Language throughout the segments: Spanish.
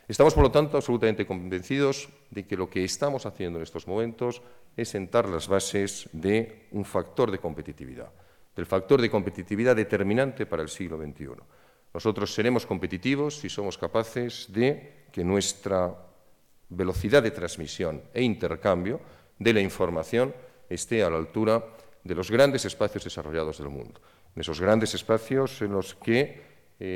Estamos, por lo tanto, absolutamente convencidos de que lo que estamos haciendo en estos momentos es sentar las bases de un factor de competitividad, del factor de competitividad determinante para el siglo XXI. Nosotros seremos competitivos si somos capaces de que nuestra velocidad de transmisión e intercambio de la información esté a la altura de los grandes espacios desarrollados del mundo, en esos grandes espacios en los que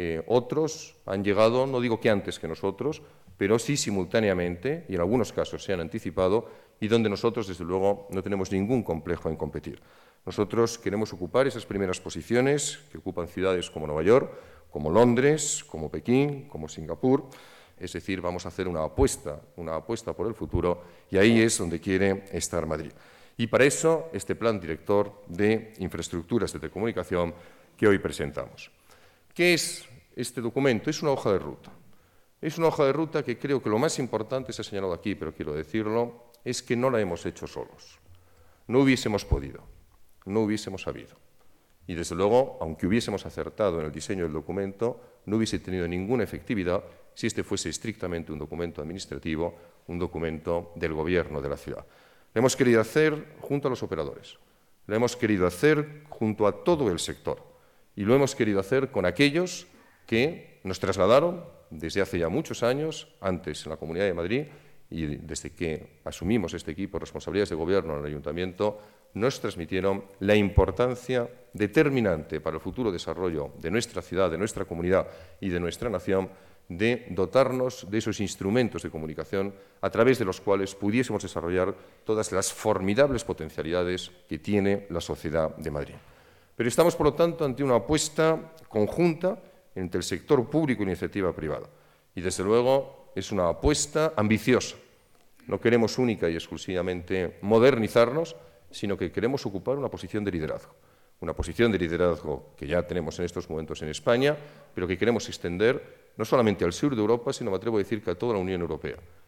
otros han llegado, no digo que antes que nosotros, pero sí simultáneamente, y en algunos casos se han anticipado, y donde nosotros, desde luego, no tenemos ningún complejo en competir. Nosotros queremos ocupar esas primeras posiciones que ocupan ciudades como Nueva York, como Londres, como Pekín, como Singapur. Es decir, vamos a hacer una apuesta por el futuro, y ahí es donde quiere estar Madrid. Y para eso, este Plan Director de Infraestructuras de Telecomunicación que hoy presentamos. ¿Qué es este documento? Es una hoja de ruta. Es una hoja de ruta que creo que lo más importante, se ha señalado aquí, pero quiero decirlo, es que no la hemos hecho solos. No hubiésemos podido, no hubiésemos sabido. Y, desde luego, aunque hubiésemos acertado en el diseño del documento, no hubiese tenido ninguna efectividad si este fuese estrictamente un documento administrativo, un documento del Gobierno de la ciudad. Lo hemos querido hacer junto a los operadores, lo hemos querido hacer junto a todo el sector. Y lo hemos querido hacer con aquellos que nos trasladaron desde hace ya muchos años, antes en la Comunidad de Madrid, y desde que asumimos este equipo de responsabilidades de gobierno en el Ayuntamiento, nos transmitieron la importancia determinante para el futuro desarrollo de nuestra ciudad, de nuestra comunidad y de nuestra nación, de dotarnos de esos instrumentos de comunicación a través de los cuales pudiésemos desarrollar todas las formidables potencialidades que tiene la sociedad de Madrid. Pero estamos, por lo tanto, ante una apuesta conjunta entre el sector público y la iniciativa privada. Y, desde luego, es una apuesta ambiciosa. No queremos única y exclusivamente modernizarnos, sino que queremos ocupar una posición de liderazgo. Una posición de liderazgo que ya tenemos en estos momentos en España, pero que queremos extender no solamente al sur de Europa, sino, me atrevo a decir, que a toda la Unión Europea.